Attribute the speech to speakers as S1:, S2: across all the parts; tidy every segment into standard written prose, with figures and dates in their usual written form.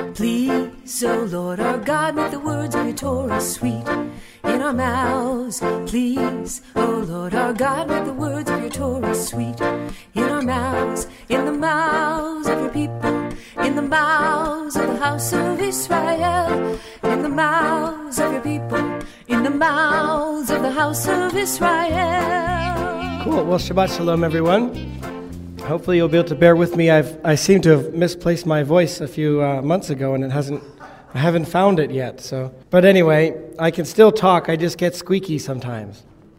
S1: Please, O Lord our God, make the words of your Torah sweet in our mouths. Please, O Lord our God, make the words of your Torah sweet in our mouths, in the mouths of your people, in the mouths of the house of Israel, in the mouths of your people, in the mouths of the house of Israel.
S2: Cool. Well, Shabbat Shalom, everyone. Hopefully you'll be able to bear with me. I seem to have misplaced my voice a few months ago, and I haven't found it yet. But anyway, I can still talk. I just get squeaky sometimes.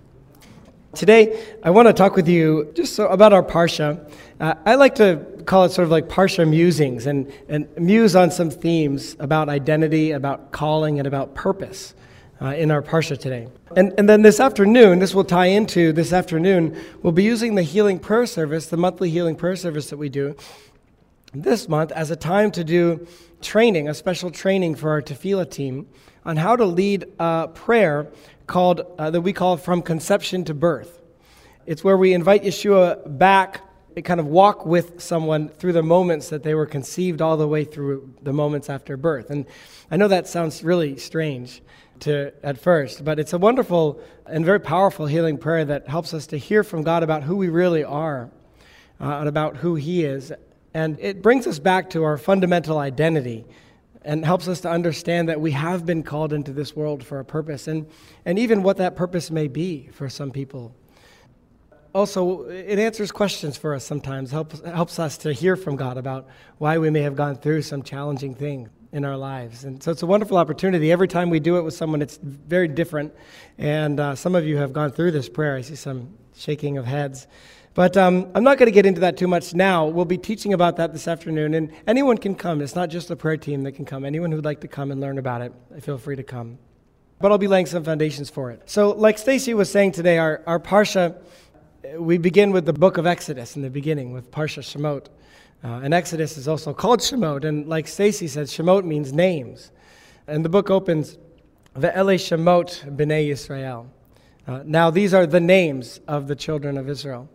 S2: Today, I want to talk with you about our Parsha. I like to call it sort of like Parsha musings and muse on some themes about identity, about calling, and about purpose in our Parsha today. And then this afternoon, this will tie into this afternoon, we'll be using the healing prayer service, the monthly healing prayer service that we do this month as a time to do training, a special training for our Tefillah team on how to lead a prayer called that we call From Conception to Birth. It's where we invite Yeshua back and kind of walk with someone through the moments that they were conceived all the way through the moments after birth. And I know that sounds really strange at first, but it's a wonderful and very powerful healing prayer that helps us to hear from God about who we really are and about who He is. And it brings us back to our fundamental identity and helps us to understand that we have been called into this world for a purpose and even what that purpose may be for some people. Also, it answers questions for us sometimes, helps us to hear from God about why we may have gone through some challenging thing in our lives. And so it's a wonderful opportunity. Every time we do it with someone, it's very different. And some of you have gone through this prayer. I see some shaking of heads. But I'm not going to get into that too much now. We'll be teaching about that this afternoon. And anyone can come. It's not just the prayer team that can come. Anyone who would like to come and learn about it, feel free to come. But I'll be laying some foundations for it. So like Stacy was saying today, our Parsha, we begin with the book of Exodus in the beginning with Parsha Shemot. And Exodus is also called Shemot, and like Stacy said, Shemot means names. And the book opens, Ve'ele Shemot B'nai Yisrael. Now these are the names of the children of Israel.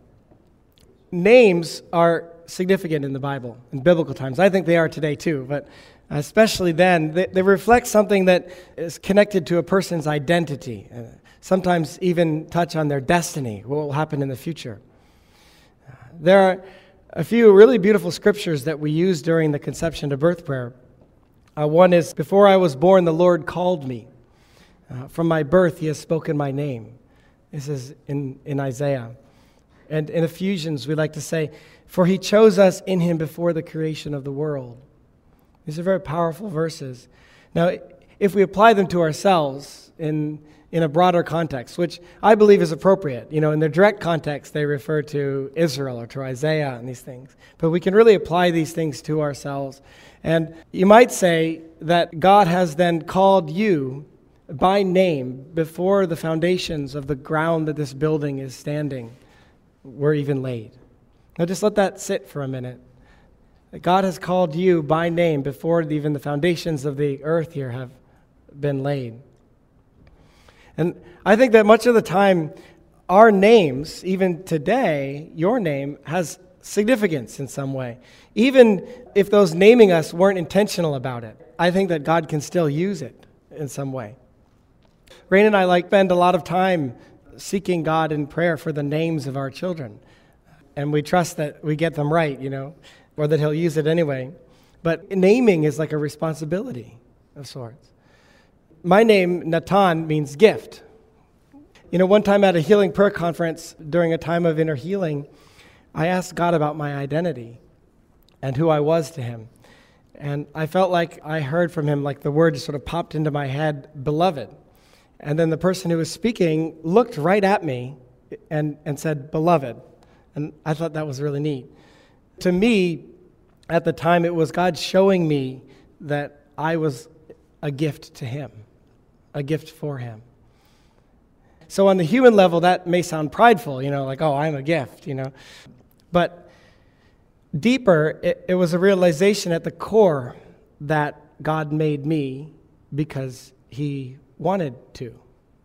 S2: Names are significant in the Bible, in biblical times. I think they are today too, but especially then, they reflect something that is connected to a person's identity. Sometimes even touch on their destiny, what will happen in the future. There are a few really beautiful scriptures that we use during the conception to birth prayer. One is, before I was born, the Lord called me. From my birth, He has spoken my name. This is in Isaiah. And in Ephesians, we like to say, for He chose us in Him before the creation of the world. These are very powerful verses. Now, if we apply them to ourselves in a broader context, which I believe is appropriate. In their direct context, they refer to Israel or to Isaiah and these things. But we can really apply these things to ourselves. And you might say that God has then called you by name before the foundations of the ground that this building is standing were even laid. Now just let that sit for a minute. God has called you by name before even the foundations of the earth here have been laid. And I think that much of the time, our names, even today, your name, has significance in some way. Even if those naming us weren't intentional about it, I think that God can still use it in some way. Rain and I spend a lot of time seeking God in prayer for the names of our children. And we trust that we get them right, or that He'll use it anyway. But naming is like a responsibility of sorts. My name, Natan, means gift. One time at a healing prayer conference during a time of inner healing, I asked God about my identity and who I was to Him. And I felt like I heard from Him, like the word just sort of popped into my head, beloved. And then the person who was speaking looked right at me and said, beloved. And I thought that was really neat. To me, at the time, it was God showing me that I was a gift to Him. A gift for Him. So on the human level, that may sound prideful, like, oh, I'm a gift, But deeper, it was a realization at the core that God made me because He wanted to.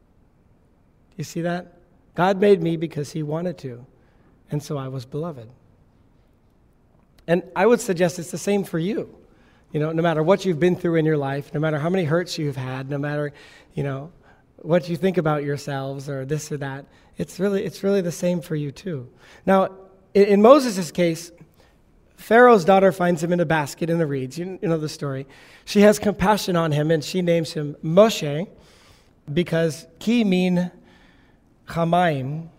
S2: You see that? God made me because He wanted to, and so I was beloved. And I would suggest it's the same for you. No matter what you've been through in your life, no matter how many hurts you've had, no matter, what you think about yourselves or this or that, it's really the same for you too. Now, in Moses' case, Pharaoh's daughter finds him in a basket in the reeds. You know the story. She has compassion on him, and she names him Moshe because ki min chamaim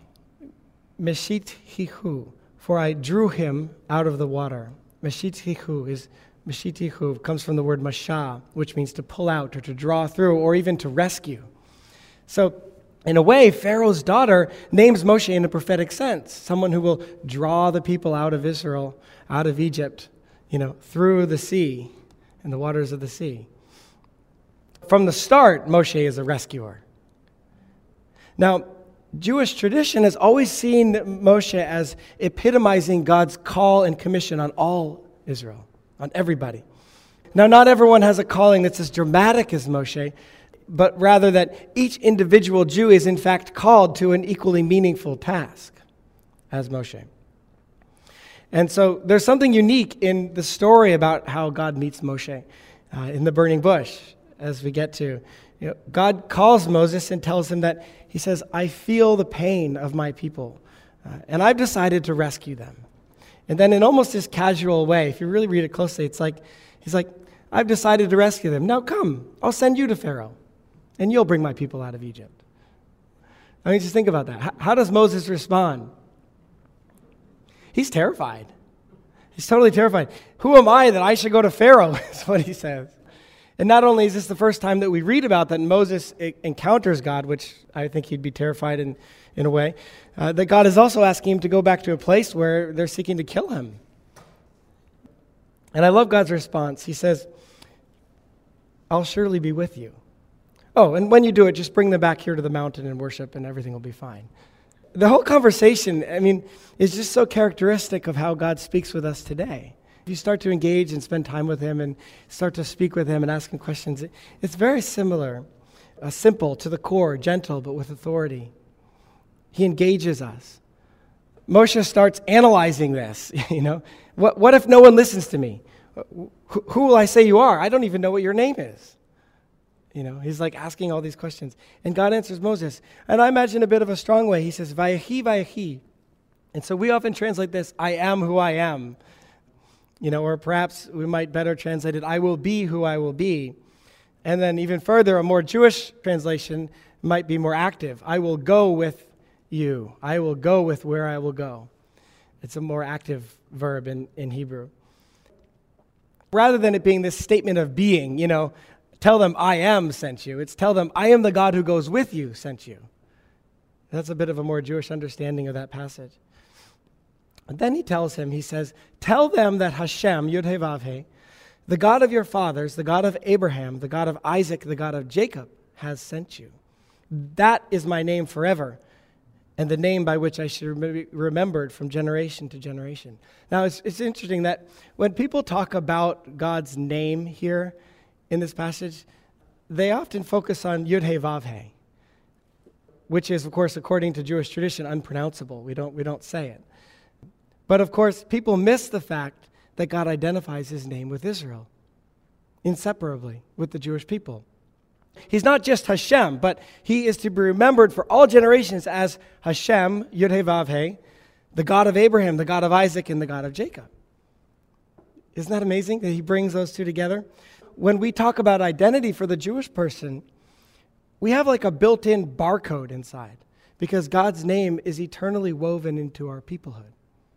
S2: meshithihu, for I drew him out of the water. Meshithihu comes from the word mashah, which means to pull out or to draw through or even to rescue. So, in a way, Pharaoh's daughter names Moshe in a prophetic sense, someone who will draw the people out of Israel, out of Egypt, through the sea and the waters of the sea. From the start, Moshe is a rescuer. Now, Jewish tradition has always seen Moshe as epitomizing God's call and commission on all Israel, on everybody. Now, not everyone has a calling that's as dramatic as Moshe, but rather that each individual Jew is in fact called to an equally meaningful task as Moshe. And so there's something unique in the story about how God meets Moshe in the burning bush as we get to. God calls Moses and tells him that, he says, I feel the pain of my people, and I've decided to rescue them. And then in almost this casual way, if you really read it closely, it's like, he's like, I've decided to rescue them. Now come, I'll send you to Pharaoh, and you'll bring my people out of Egypt. I mean, just think about that. How does Moses respond? He's terrified. He's totally terrified. Who am I that I should go to Pharaoh, is what he says. And not only is this the first time that we read about that Moses encounters God, which I think he'd be terrified in a way, that God is also asking him to go back to a place where they're seeking to kill him. And I love God's response. He says, I'll surely be with you. Oh, and when you do it, just bring them back here to the mountain and worship, and everything will be fine. The whole conversation, is just so characteristic of how God speaks with us today. If you start to engage and spend time with him and start to speak with him and ask him questions, it's very similar, simple, to the core, gentle, but with authority. He engages us. Moshe starts analyzing this, What if no one listens to me? Who will I say you are? I don't even know what your name is. He's like asking all these questions. And God answers Moses. And I imagine a bit of a strong way. He says, Vayehi, Vayehi. And so we often translate this, I am who I am. Or perhaps we might better translate it, I will be who I will be. And then even further, a more Jewish translation might be more active. I will go with you. I will go with where I will go. It's a more active verb in Hebrew. Rather than it being this statement of being, tell them I am sent you. It's tell them I am the God who goes with you sent you. That's a bit of a more Jewish understanding of that passage. And then he tells him, he says, tell them that Hashem, Yud-Heh-Vav-Heh, the God of your fathers, the God of Abraham, the God of Isaac, the God of Jacob, has sent you. That is my name forever, and the name by which I should be remembered from generation to generation. Now, it's interesting that when people talk about God's name here in this passage, they often focus on Yud-Heh-Vav-Heh, which is, of course, according to Jewish tradition, unpronounceable. We don't say it. But, of course, people miss the fact that God identifies his name with Israel, inseparably with the Jewish people. He's not just Hashem, but he is to be remembered for all generations as Hashem, Yud-Heh-Vav-Heh, the God of Abraham, the God of Isaac, and the God of Jacob. Isn't that amazing that he brings those two together? When we talk about identity for the Jewish person, we have like a built-in barcode inside because God's name is eternally woven into our peoplehood.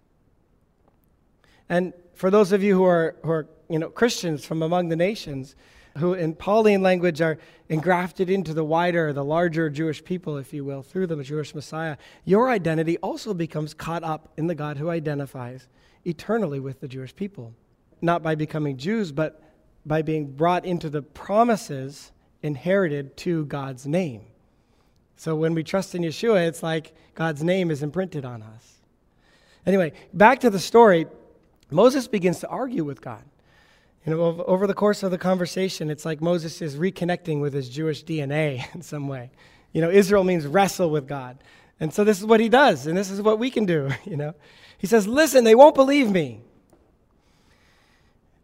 S2: And for those of you who are Christians from among the nations, who in Pauline language are engrafted into the larger Jewish people, if you will, through the Jewish Messiah, your identity also becomes caught up in the God who identifies eternally with the Jewish people. Not by becoming Jews, but by being brought into the promises inherited to God's name. So when we trust in Yeshua, it's like God's name is imprinted on us. Anyway, back to the story. Moses begins to argue with God. Over the course of the conversation, it's like Moses is reconnecting with his Jewish DNA in some way. Israel means wrestle with God. And so this is what he does, and this is what we can do, He says, listen, they won't believe me.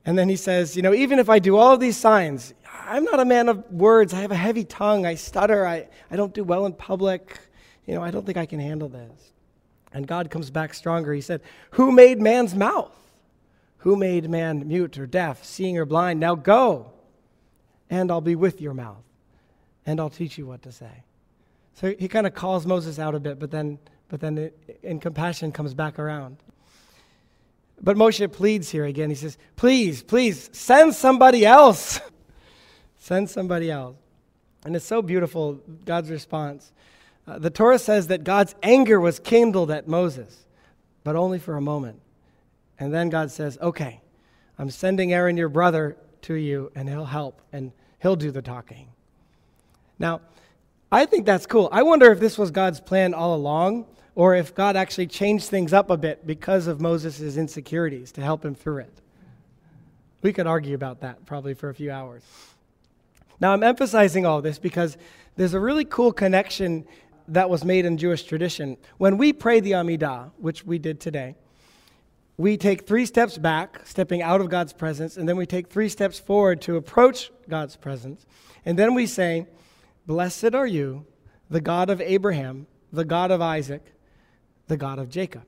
S2: And then he says, even if I do all of these signs, I'm not a man of words. I have a heavy tongue. I stutter. I don't do well in public. I don't think I can handle this. And God comes back stronger. He said, who made man's mouth? Who made man mute or deaf, seeing or blind? Now go, and I'll be with your mouth, and I'll teach you what to say. So he kind of calls Moses out a bit, but then in compassion comes back around. But Moshe pleads here again. He says, please, send somebody else. Send somebody else. And it's so beautiful, God's response. The Torah says that God's anger was kindled at Moses, but only for a moment. And then God says, okay, I'm sending Aaron, your brother, to you, and he'll help, and he'll do the talking. Now, I think that's cool. I wonder if this was God's plan all along, or if God actually changed things up a bit because of Moses' insecurities to help him through it. We could argue about that probably for a few hours. Now, I'm emphasizing all this because there's a really cool connection that was made in Jewish tradition. When we pray the Amidah, which we did today, we take 3 steps back, stepping out of God's presence, and then we take 3 steps forward to approach God's presence. And then we say, blessed are you, the God of Abraham, the God of Isaac, the God of Jacob.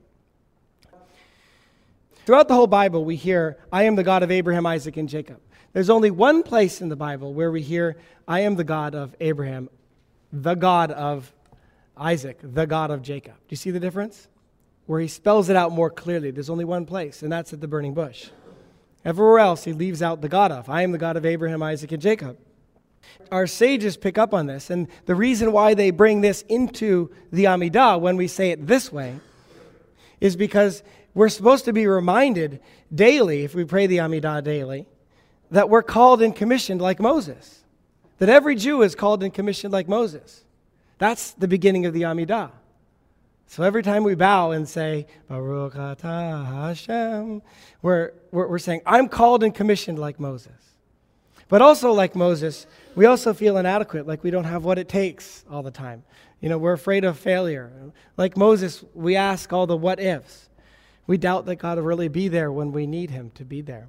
S2: Throughout the whole Bible, we hear, I am the God of Abraham, Isaac, and Jacob. There's only one place in the Bible where we hear, I am the God of Abraham, the God of Isaac, the God of Jacob. Do you see the difference? Where he spells it out more clearly. There's only one place, and that's at the burning bush. Everywhere else, he leaves out the God of. I am the God of Abraham, Isaac, and Jacob. Our sages pick up on this, and the reason why they bring this into the Amidah when we say it this way is because we're supposed to be reminded daily, if we pray the Amidah daily, that we're called and commissioned like Moses. That every Jew is called and commissioned like Moses. That's the beginning of the Amidah. So every time we bow and say, Baruch atah Hashem, we're saying, I'm called and commissioned like Moses. But also like Moses, we also feel inadequate, like we don't have what it takes all the time. We're afraid of failure. Like Moses, we ask all the what ifs. We doubt that God will really be there when we need him to be there.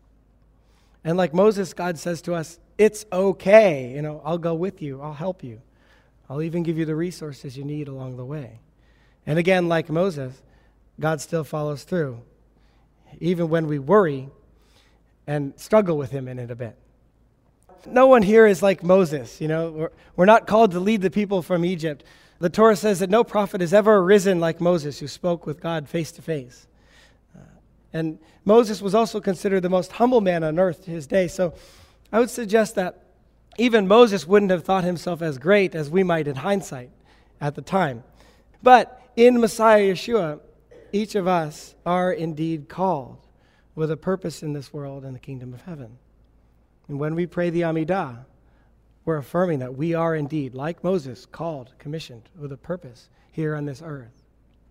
S2: And like Moses, God says to us, it's okay. I'll go with you. I'll help you. I'll even give you the resources you need along the way. And again, like Moses, God still follows through, even when we worry and struggle with him in it a bit. No one here is like Moses. We're not called to lead the people from Egypt. The Torah says that no prophet has ever arisen like Moses, who spoke with God face to face. And Moses was also considered the most humble man on earth to his day. So I would suggest that even Moses wouldn't have thought himself as great as we might in hindsight at the time. But in Messiah Yeshua, each of us are indeed called with a purpose in this world and the kingdom of heaven. And when we pray the Amidah, we're affirming that we are indeed, like Moses, called, commissioned with a purpose here on this earth.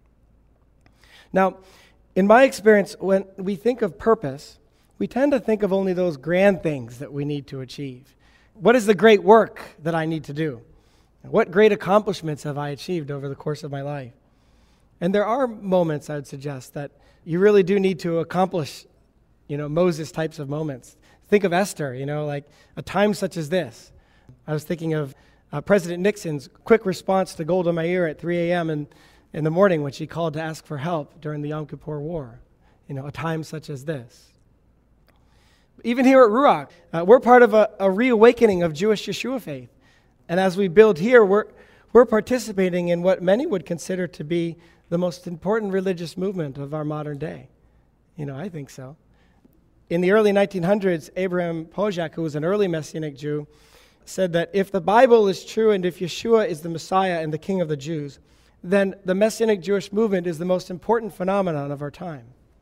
S2: Now, in my experience, when we think of purpose, we tend to think of only those grand things that we need to achieve. What is the great work that I need to do? What great accomplishments have I achieved over the course of my life? And there are moments, I would suggest, that you really do need to accomplish, Moses types of moments. Think of Esther, like a time such as this. I was thinking of President Nixon's quick response to Golda Meir at 3 a.m. in the morning when she called to ask for help during the Yom Kippur War. A time such as this. Even here at Ruach, we're part of a reawakening of Jewish Yeshua faith. And as we build here, we're participating in what many would consider to be the most important religious movement of our modern day. I think so. In the early 1900s, Abraham Pojak, who was an early Messianic Jew, said that if the Bible is true and if Yeshua is the Messiah and the King of the Jews, then the Messianic Jewish movement is the most important phenomenon of our time.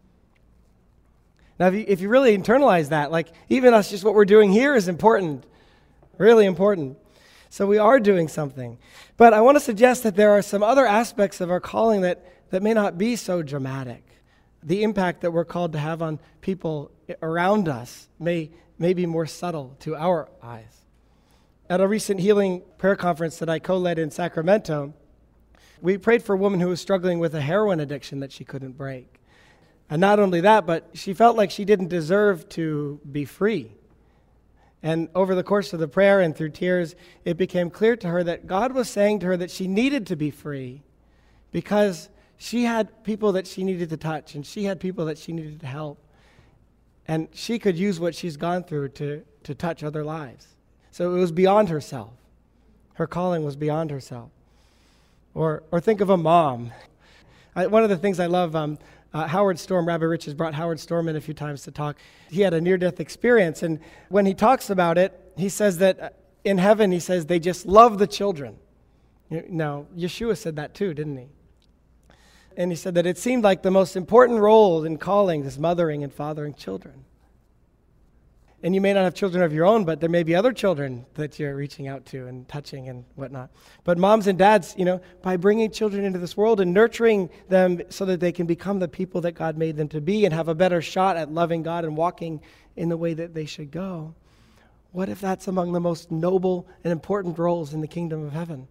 S2: Now, if you really internalize that, like even us, just what we're doing here is important, really important. So we are doing something. But I want to suggest that there are some other aspects of our calling that may not be so dramatic. The impact that we're called to have on people around us may be more subtle to our eyes. At a recent healing prayer conference that I co-led in Sacramento, we prayed for a woman who was struggling with a heroin addiction that she couldn't break. And not only that, but she felt like she didn't deserve to be free. And over the course of the prayer and through tears, it became clear to her that God was saying to her that she needed to be free because she had people that she needed to touch, and she had people that she needed to help. And she could use what she's gone through to touch other lives. So it was beyond herself. Her calling was beyond herself. Or think of a mom. One of the things I love, Howard Storm, Rabbi Rich has brought Howard Storm in a few times to talk. He had a near-death experience, and when he talks about it, he says that in heaven, he says, they just love the children. Now, Yeshua said that too, didn't he? And he said that it seemed like the most important role in calling is mothering and fathering children. And you may not have children of your own, but there may be other children that you're reaching out to and touching and whatnot. But moms and dads, by bringing children into this world and nurturing them so that they can become the people that God made them to be and have a better shot at loving God and walking in the way that they should go, what if that's among the most noble and important roles in the kingdom of heaven?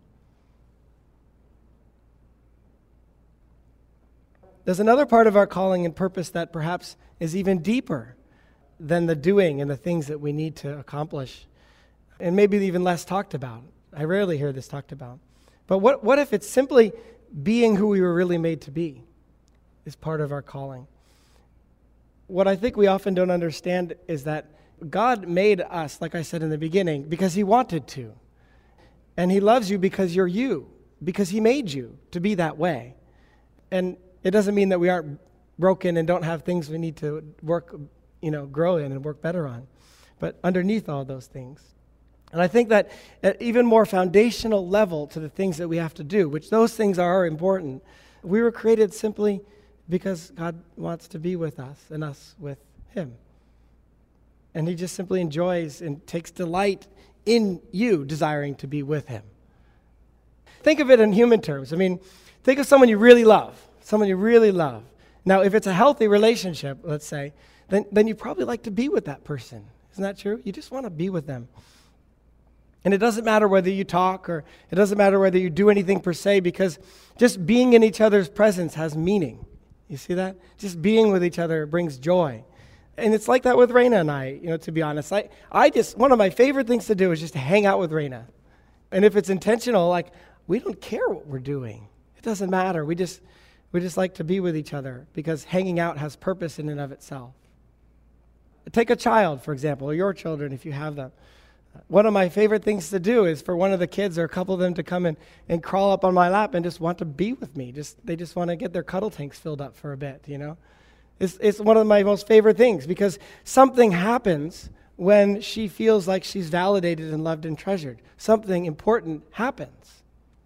S2: There's another part of our calling and purpose that perhaps is even deeper than the doing and the things that we need to accomplish, and maybe even less talked about. I rarely hear this talked about. But what if it's simply being who we were really made to be is part of our calling? What I think we often don't understand is that God made us, like I said in the beginning, because he wanted to. And he loves you because you're you, because he made you to be that way. And it doesn't mean that we aren't broken and don't have things we need to work, grow in and work better on. But underneath all those things. And I think that at even more foundational level to the things that we have to do, which those things are important, we were created simply because God wants to be with us and us with him. And he just simply enjoys and takes delight in you desiring to be with him. Think of it in human terms. Think of someone you really love. Someone you really love. Now, if it's a healthy relationship, let's say, then you probably like to be with that person. Isn't that true? You just want to be with them. And it doesn't matter whether you talk or it doesn't matter whether you do anything per se, because just being in each other's presence has meaning. You see that? Just being with each other brings joy. And it's like that with Raina and I, to be honest. One of my favorite things to do is just to hang out with Raina. And if it's intentional, we don't care what we're doing. It doesn't matter. We just like to be with each other because hanging out has purpose in and of itself. Take a child, for example, or your children if you have them. One of my favorite things to do is for one of the kids or a couple of them to come in and crawl up on my lap and just want to be with me. They just want to get their cuddle tanks filled up for a bit, It's one of my most favorite things because something happens when she feels like she's validated and loved and treasured. Something important happens.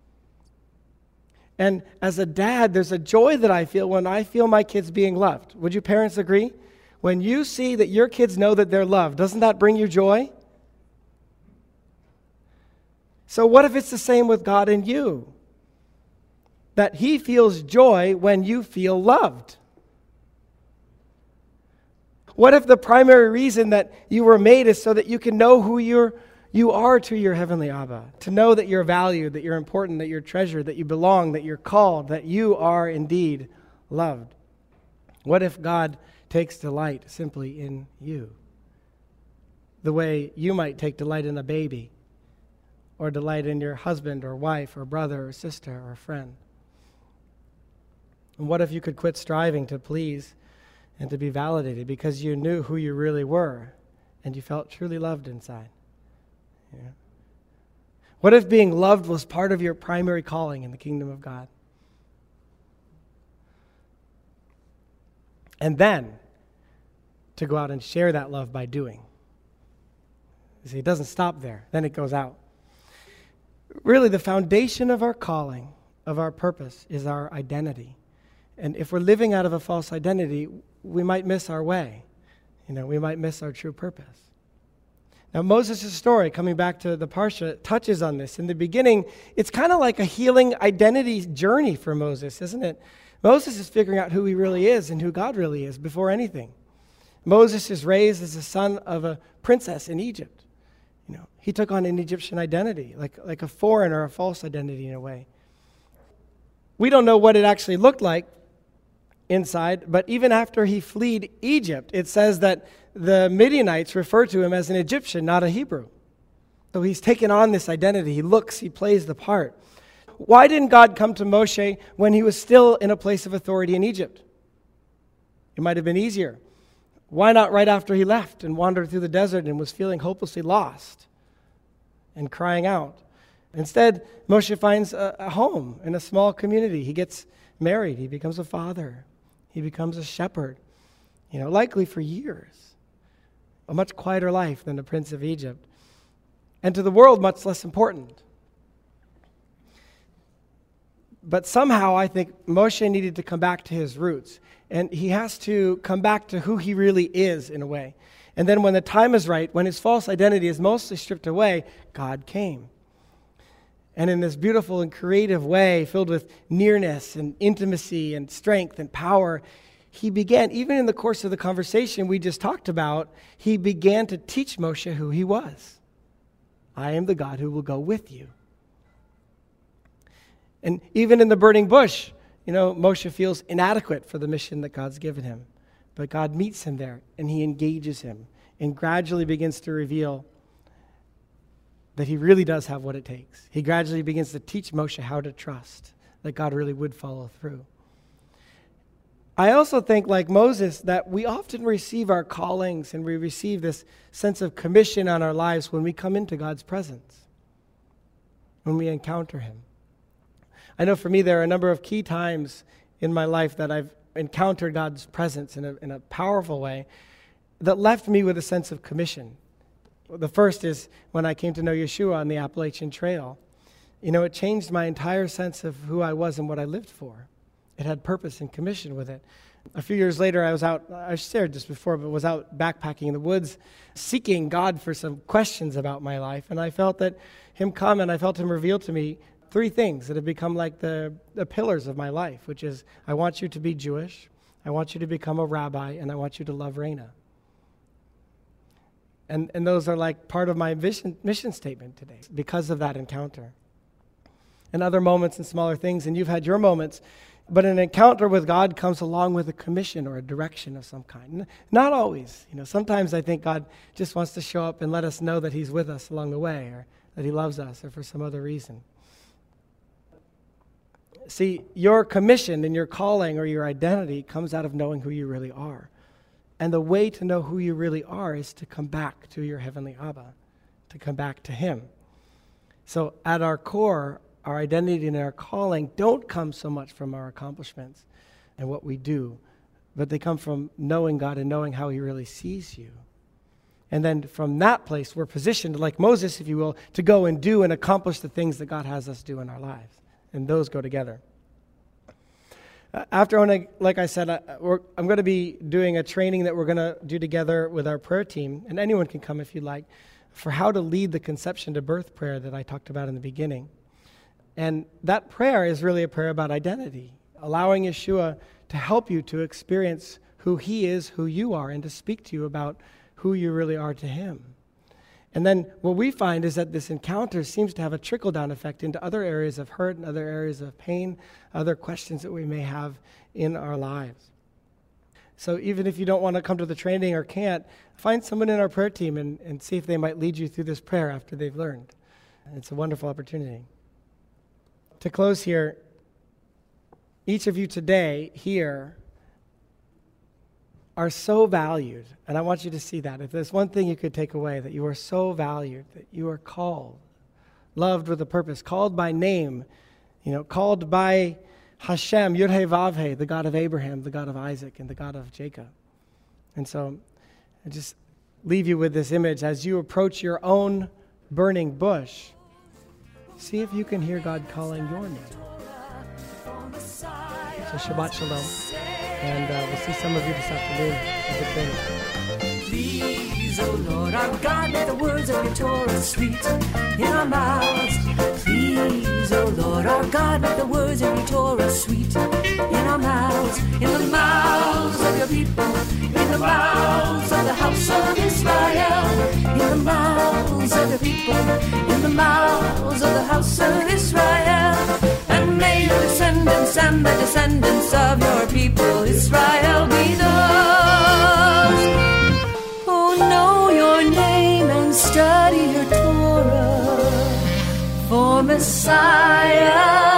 S2: And as a dad, there's a joy that I feel when I feel my kids being loved. Would you parents agree? When you see that your kids know that they're loved, doesn't that bring you joy? So what if it's the same with God and you? That he feels joy when you feel loved. What if the primary reason that you were made is so that you can know who you are to your heavenly Abba, to know that you're valued, that you're important, that you're treasured, that you belong, that you're called, that you are indeed loved? What if God takes delight simply in you, the way you might take delight in a baby, or delight in your husband or wife or brother or sister or friend? And what if you could quit striving to please and to be validated because you knew who you really were and you felt truly loved inside? Yeah. What if being loved was part of your primary calling in the kingdom of God? And then to go out and share that love by doing. You see, it doesn't stop there. Then it goes out. Really, the foundation of our calling, of our purpose, is our identity. And if we're living out of a false identity, we might miss our way. We might miss our true purpose. Now, Moses' story, coming back to the Parsha, touches on this. In the beginning, it's kind of like a healing identity journey for Moses, isn't it? Moses is figuring out who he really is and who God really is before anything. Moses is raised as the son of a princess in Egypt. He took on an Egyptian identity, like a foreign or a false identity in a way. We don't know what it actually looked like, inside, but even after he fled Egypt, it says that the Midianites refer to him as an Egyptian, not a Hebrew. So he's taken on this identity. He looks, he plays the part. Why didn't God come to Moshe when he was still in a place of authority in Egypt? It might have been easier. Why not right after he left and wandered through the desert and was feeling hopelessly lost and crying out? Instead, Moshe finds a home in a small community. He gets married. He becomes a father. He becomes a shepherd, likely for years. A much quieter life than the prince of Egypt. And to the world, much less important. But somehow I think Moshe needed to come back to his roots. And he has to come back to who he really is in a way. And then when the time is right, when his false identity is mostly stripped away, God came. And in this beautiful and creative way, filled with nearness and intimacy and strength and power, he began, even in the course of the conversation we just talked about, he began to teach Moshe who he was. I am the God who will go with you. And even in the burning bush, Moshe feels inadequate for the mission that God's given him. But God meets him there, and he engages him, and gradually begins to reveal that he really does have what it takes. He gradually begins to teach Moshe how to trust, that God really would follow through. I also think, like Moses, that we often receive our callings and we receive this sense of commission on our lives when we come into God's presence, when we encounter him. I know for me there are a number of key times in my life that I've encountered God's presence in a powerful way that left me with a sense of commission. The first is when I came to know Yeshua on the Appalachian Trail. It changed my entire sense of who I was and what I lived for. It had purpose and commission with it. A few years later, I was out, I shared this before, but was out backpacking in the woods, seeking God for some questions about my life. And I felt that him come, and I felt him reveal to me three things that have become like the pillars of my life, which is, I want you to be Jewish, I want you to become a rabbi, and I want you to love Reina. And those are like part of my mission statement today because of that encounter. And other moments and smaller things, and you've had your moments, but an encounter with God comes along with a commission or a direction of some kind. Not always. Sometimes I think God just wants to show up and let us know that he's with us along the way, or that he loves us, or for some other reason. See, your commission and your calling or your identity comes out of knowing who you really are. And the way to know who you really are is to come back to your heavenly Abba, to come back to him. So at our core, our identity and our calling don't come so much from our accomplishments and what we do, but they come from knowing God and knowing how he really sees you. And then from that place, we're positioned, like Moses, if you will, to go and do and accomplish the things that God has us do in our lives. And those go together. Like I said, I'm going to be doing a training that we're going to do together with our prayer team, and anyone can come if you'd like, for how to lead the conception to birth prayer that I talked about in the beginning. And that prayer is really a prayer about identity, allowing Yeshua to help you to experience who he is, who you are, and to speak to you about who you really are to him. And then what we find is that this encounter seems to have a trickle-down effect into other areas of hurt and other areas of pain, other questions that we may have in our lives. So even if you don't want to come to the training or can't, find someone in our prayer team and see if they might lead you through this prayer after they've learned. It's a wonderful opportunity. To close here, each of you today here are so valued, and I want you to see that. If there's one thing you could take away, that you are so valued, that you are called, loved with a purpose, called by name, called by Hashem, Yud-Heh-Vav-Heh, the God of Abraham, the God of Isaac, and the God of Jacob. And so I just leave you with this image. As you approach your own burning bush, see if you can hear God calling your name. So Shabbat Shalom. And we'll see some of you this afternoon at the training.
S1: Please, oh Lord, our God, let the words of your Torah sweet in our mouths. Please, oh Lord, our God, let the words of your Torah sweet in our mouths. In the mouths of your people, in the mouths of the house of Israel. In the mouths of the people, in the mouths of the house of Israel. And may your descendants us and the descendants of your people, Israel be those who know your name and study your Torah, for Messiah